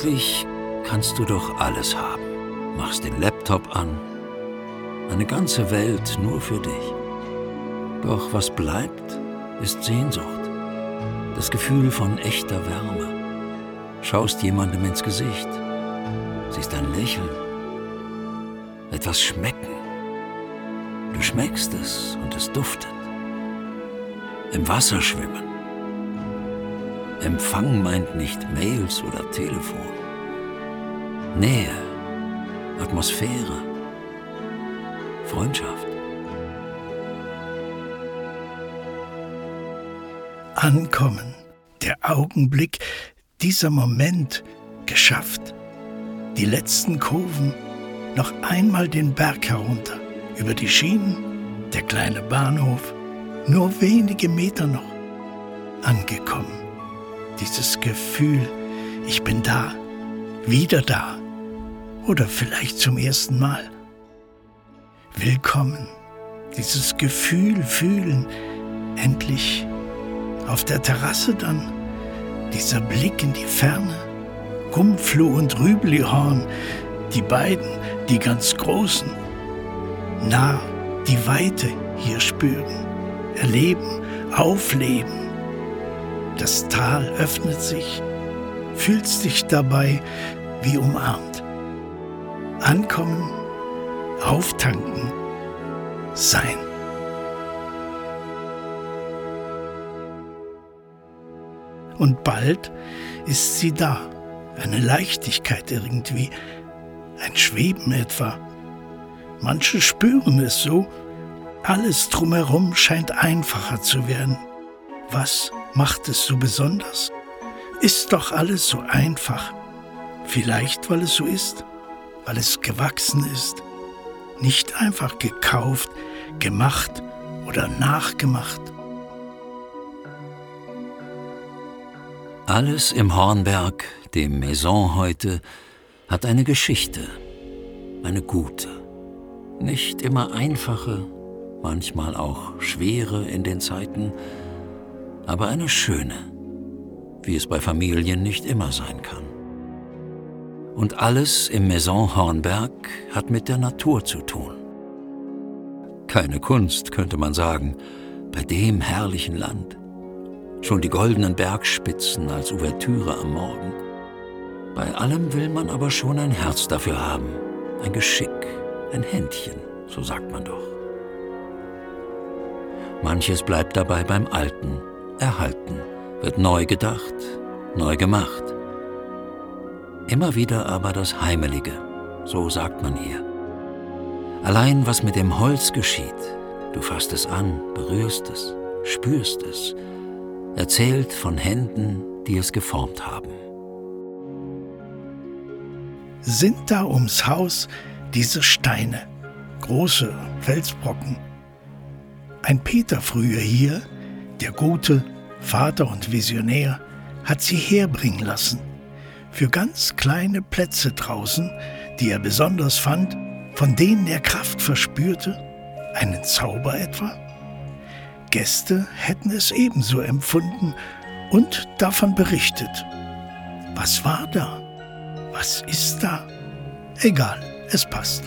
Eigentlich kannst du doch alles haben. Machst den Laptop an, eine ganze Welt nur für dich. Doch was bleibt, ist Sehnsucht, das Gefühl von echter Wärme. Schaust jemandem ins Gesicht, siehst ein Lächeln, etwas schmecken. Du schmeckst es und es duftet. Im Wasser schwimmen. Empfang meint nicht Mails oder Telefon. Nähe, Atmosphäre, Freundschaft. Ankommen, der Augenblick, dieser Moment, geschafft. Die letzten Kurven, noch einmal den Berg herunter, über die Schienen, der kleine Bahnhof, nur wenige Meter noch. Angekommen, dieses Gefühl, ich bin da, wieder da oder vielleicht zum ersten Mal. Willkommen, dieses Gefühl fühlen, endlich auf der Terrasse dann, dieser Blick in die Ferne, Gumpfloh und Rüblihorn, die beiden, die ganz Großen, nah die Weite hier spüren, erleben, aufleben. Das Tal öffnet sich, fühlst dich dabei wie umarmt. Ankommen, auftanken, sein. Und bald ist sie da, eine Leichtigkeit irgendwie, ein Schweben etwa. Manche spüren es so, alles drumherum scheint einfacher zu werden. Was macht es so besonders? Ist doch alles so einfach. Vielleicht, weil es so ist, weil es gewachsen ist. Nicht einfach gekauft, gemacht oder nachgemacht. Alles im Hornberg, dem Maison heute, hat eine Geschichte, eine gute. Nicht immer einfache, manchmal auch schwere in den Zeiten, aber eine schöne, wie es bei Familien nicht immer sein kann. Und alles im Maison Hornberg hat mit der Natur zu tun. Keine Kunst, könnte man sagen, bei dem herrlichen Land. Schon die goldenen Bergspitzen als Ouvertüre am Morgen. Bei allem will man aber schon ein Herz dafür haben, ein Geschick, ein Händchen, so sagt man doch. Manches bleibt dabei beim Alten, erhalten, wird neu gedacht, neu gemacht. Immer wieder aber das Heimelige, so sagt man hier. Allein was mit dem Holz geschieht, du fasst es an, berührst es, spürst es, erzählt von Händen, die es geformt haben. Sind da ums Haus diese Steine, große Felsbrocken. Ein Peter früher hier, der gute Vater und Visionär, hat sie herbringen lassen. Für ganz kleine Plätze draußen, die er besonders fand, von denen er Kraft verspürte, einen Zauber etwa? Gäste hätten es ebenso empfunden und davon berichtet. Was war da? Was ist da? Egal, es passt.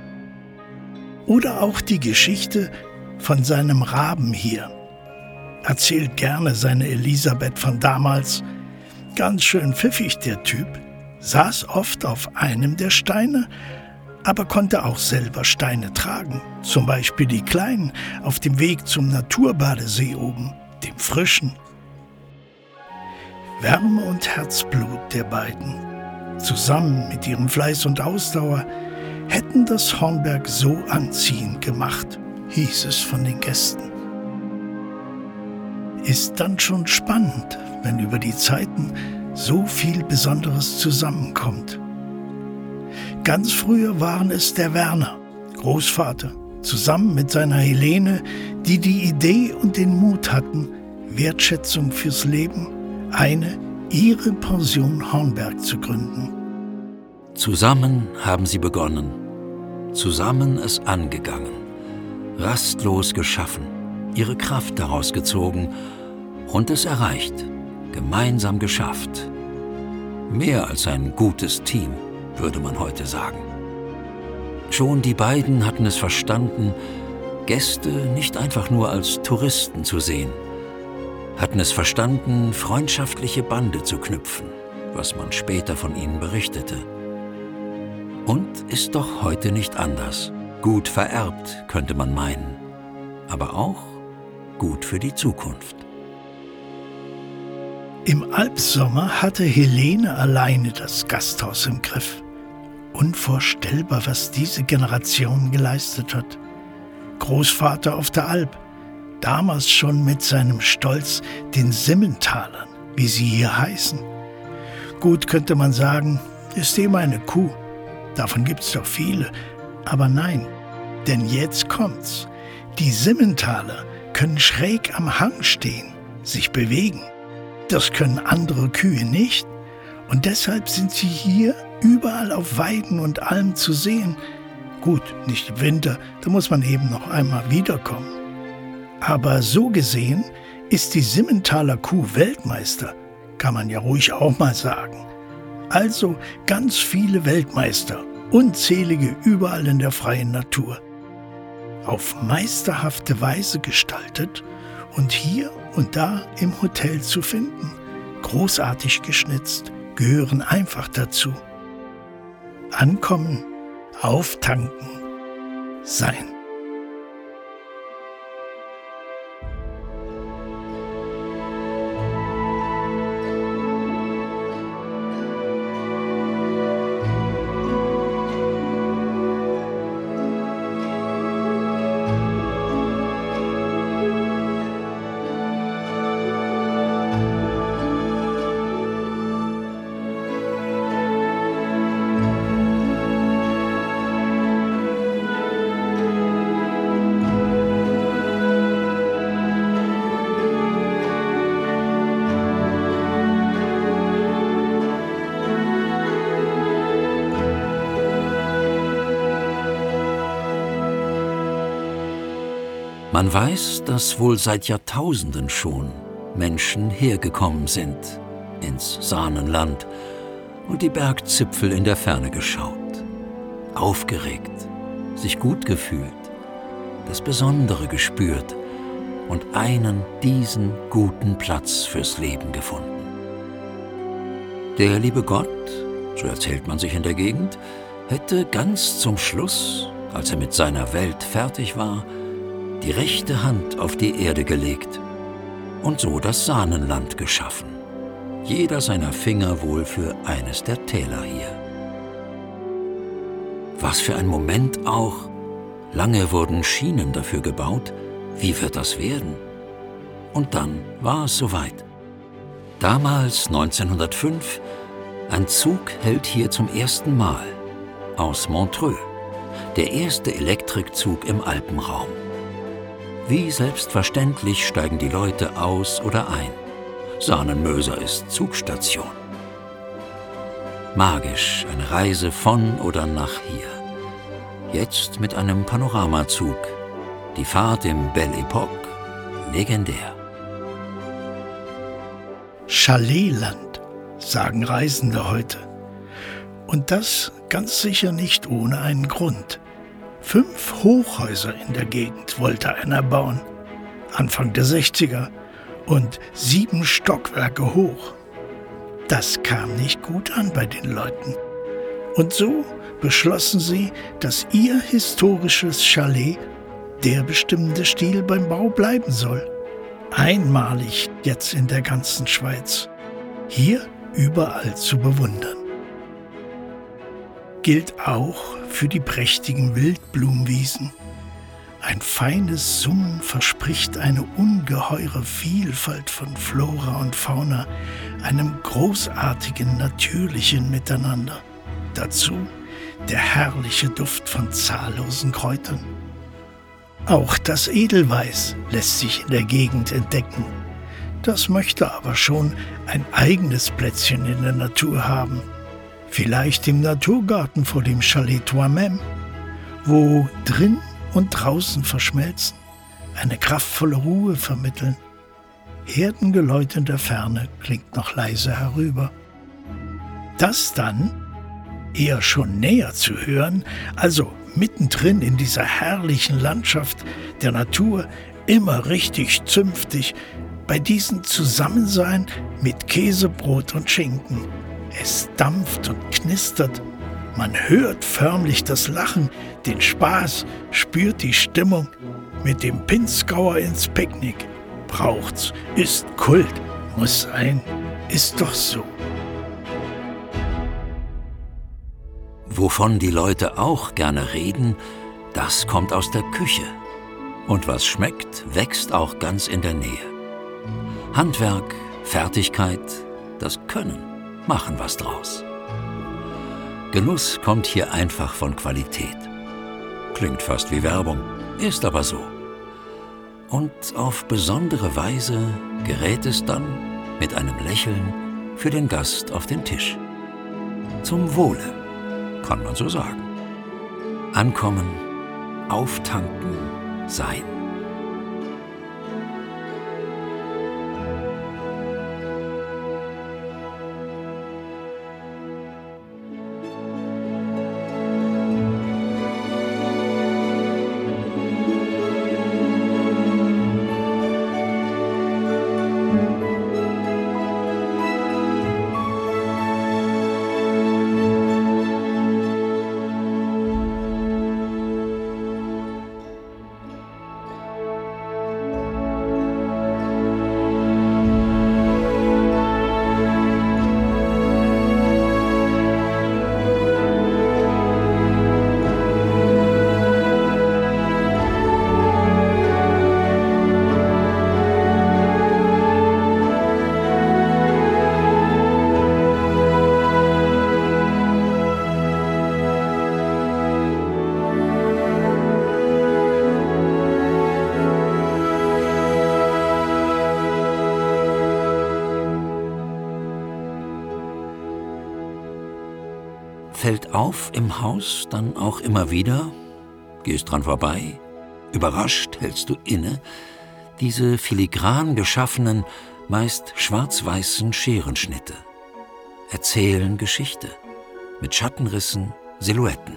Oder auch die Geschichte von seinem Raben hier. Erzählt gerne seine Elisabeth von damals. Ganz schön pfiffig der Typ, saß oft auf einem der Steine, aber konnte auch selber Steine tragen. Zum Beispiel die kleinen auf dem Weg zum Naturbadesee oben, dem frischen. Wärme und Herzblut der beiden, zusammen mit ihrem Fleiß und Ausdauer, hätten das Hornberg so anziehend gemacht, hieß es von den Gästen. Ist dann schon spannend, wenn über die Zeiten so viel Besonderes zusammenkommt. Ganz früher waren es der Werner, Großvater, zusammen mit seiner Helene, die die Idee und den Mut hatten, Wertschätzung fürs Leben, ihre Pension Hornberg zu gründen. Zusammen haben sie begonnen, zusammen es angegangen, rastlos geschaffen, ihre Kraft daraus gezogen und es erreicht, gemeinsam geschafft. Mehr als ein gutes Team, würde man heute sagen. Schon die beiden hatten es verstanden, Gäste nicht einfach nur als Touristen zu sehen, hatten es verstanden, freundschaftliche Bande zu knüpfen, was man später von ihnen berichtete. Und ist doch heute nicht anders. Gut vererbt, könnte man meinen, aber auch gut für die Zukunft. Im Alpsommer hatte Helene alleine das Gasthaus im Griff. Unvorstellbar, was diese Generation geleistet hat. Großvater auf der Alp, damals schon mit seinem Stolz, den Simmentalern, wie sie hier heißen. Gut könnte man sagen, ist eben eine Kuh. Davon gibt's doch viele. Aber nein, denn jetzt kommt's. Die Simmentaler können schräg am Hang stehen, sich bewegen. Das können andere Kühe nicht. Und deshalb sind sie hier überall auf Weiden und Almen zu sehen. Gut, nicht im Winter, da muss man eben noch einmal wiederkommen. Aber so gesehen ist die Simmentaler Kuh Weltmeister, kann man ja ruhig auch mal sagen. Also ganz viele Weltmeister, unzählige überall in der freien Natur. Auf meisterhafte Weise gestaltet und hier und da im Hotel zu finden. Großartig geschnitzt, gehören einfach dazu. Ankommen, auftanken, sein. Man weiß, dass wohl seit Jahrtausenden schon Menschen hergekommen sind ins Sahnenland und die Bergzipfel in der Ferne geschaut, aufgeregt, sich gut gefühlt, das Besondere gespürt und diesen guten Platz fürs Leben gefunden. Der liebe Gott, so erzählt man sich in der Gegend, hätte ganz zum Schluss, als er mit seiner Welt fertig war, die rechte Hand auf die Erde gelegt und so das Sahnenland geschaffen. Jeder seiner Finger wohl für eines der Täler hier. Was für ein Moment auch. Lange wurden Schienen dafür gebaut. Wie wird das werden? Und dann war es soweit. Damals, 1905, ein Zug hält hier zum ersten Mal aus Montreux. Der erste Elektrikzug im Alpenraum. Wie selbstverständlich steigen die Leute aus oder ein. Sahnenmöser ist Zugstation. Magisch eine Reise von oder nach hier. Jetzt mit einem Panoramazug. Die Fahrt im Belle Époque. Legendär. Chaletland, sagen Reisende heute. Und das ganz sicher nicht ohne einen Grund. 5 Hochhäuser in der Gegend wollte einer bauen, Anfang der 60er, und 7 Stockwerke hoch. Das kam nicht gut an bei den Leuten. Und so beschlossen sie, dass ihr historisches Chalet der bestimmende Stil beim Bau bleiben soll. Einmalig jetzt in der ganzen Schweiz. Hier überall zu bewundern. Gilt auch für die prächtigen Wildblumenwiesen. Ein feines Summen verspricht eine ungeheure Vielfalt von Flora und Fauna, einem großartigen natürlichen Miteinander. Dazu der herrliche Duft von zahllosen Kräutern. Auch das Edelweiß lässt sich in der Gegend entdecken. Das möchte aber schon ein eigenes Plätzchen in der Natur haben. Vielleicht im Naturgarten vor dem Chalet Toi-même, wo drin und draußen verschmelzen, eine kraftvolle Ruhe vermitteln. Herdengeläut in der Ferne klingt noch leise herüber. Das dann eher schon näher zu hören, also mittendrin in dieser herrlichen Landschaft der Natur, immer richtig zünftig, bei diesem Zusammensein mit Käse, Brot und Schinken. Es dampft und knistert, man hört förmlich das Lachen, den Spaß, spürt die Stimmung. Mit dem Pinzgauer ins Picknick. Braucht's, ist Kult, muss sein, ist doch so. Wovon die Leute auch gerne reden, das kommt aus der Küche. Und was schmeckt, wächst auch ganz in der Nähe. Handwerk, Fertigkeit, das Können machen was draus. Genuss kommt hier einfach von Qualität. Klingt fast wie Werbung, ist aber so. Und auf besondere Weise gerät es dann mit einem Lächeln für den Gast auf den Tisch. Zum Wohle, kann man so sagen. Ankommen, auftanken, sein. Fällt auf im Haus dann auch immer wieder, gehst dran vorbei, überrascht hältst du inne, diese filigran geschaffenen, meist schwarz-weißen Scherenschnitte. Erzählen Geschichte, mit Schattenrissen, Silhouetten.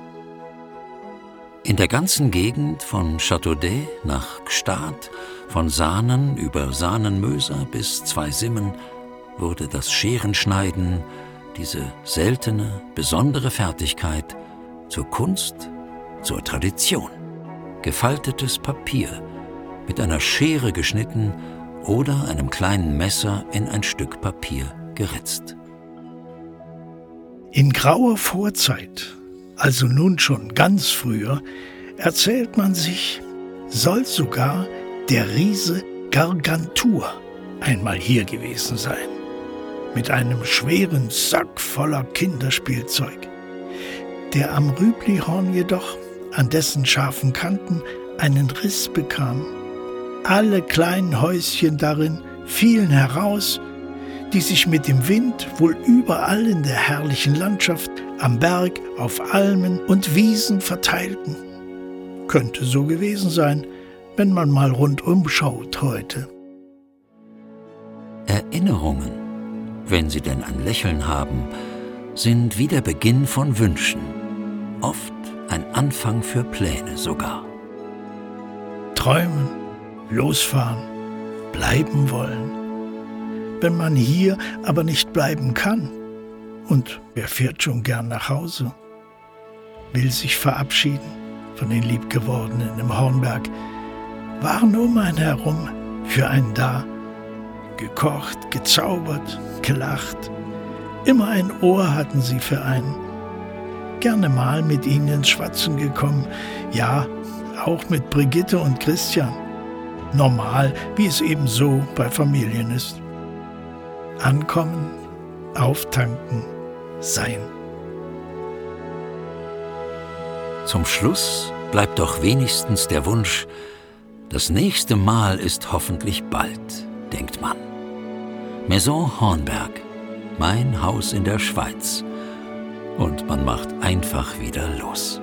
In der ganzen Gegend von Châteaudet nach Gstaad, von Saanen über Saanenmöser bis Zweisimmen wurde das Scherenschneiden, diese seltene, besondere Fertigkeit, zur Kunst, zur Tradition. Gefaltetes Papier, mit einer Schere geschnitten oder einem kleinen Messer in ein Stück Papier geritzt. In grauer Vorzeit, also nun schon ganz früher, erzählt man sich, soll sogar der Riese Gargantua einmal hier gewesen sein. Mit einem schweren Sack voller Kinderspielzeug. Der am Rüblihorn jedoch, an dessen scharfen Kanten, einen Riss bekam. Alle kleinen Häuschen darin fielen heraus, die sich mit dem Wind wohl überall in der herrlichen Landschaft, am Berg, auf Almen und Wiesen verteilten. Könnte so gewesen sein, wenn man mal rundum schaut heute. Erinnerungen, wenn sie denn ein Lächeln haben, sind wie der Beginn von Wünschen, oft ein Anfang für Pläne sogar. Träumen, losfahren, bleiben wollen. Wenn man hier aber nicht bleiben kann, und wer fährt schon gern nach Hause, will sich verabschieden von den Liebgewordenen im Hornberg, waren um einen herum für einen da, gekocht, gezaubert, gelacht. Immer ein Ohr hatten sie für einen. Gerne mal mit ihnen ins Schwatzen gekommen, ja, auch mit Brigitte und Christian. Normal, wie es eben so bei Familien ist. Ankommen, auftanken, sein. Zum Schluss bleibt doch wenigstens der Wunsch, das nächste Mal ist hoffentlich bald, denkt man. Maison Hornberg, mein Haus in der Schweiz. Und man macht einfach wieder los.